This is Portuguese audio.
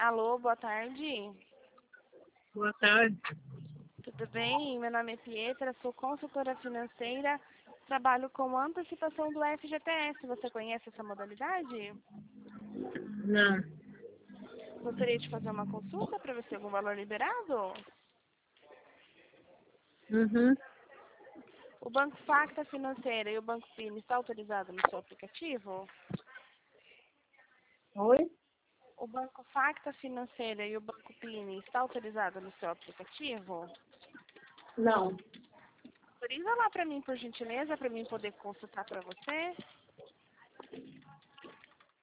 Alô, boa tarde. Boa tarde. Tudo bem? Meu nome é Pietra, sou consultora financeira, trabalho com antecipação do FGTS. Você conhece essa modalidade? Não. Gostaria de fazer uma consulta para ver se tem algum valor liberado? Uhum. O Banco Facta Financeira e o Banco Pini está autorizado no seu aplicativo? Oi? O Banco Facta Financeira e o Banco Pini está autorizado no seu aplicativo? Não. Autoriza lá para mim, por gentileza, para mim poder consultar para você.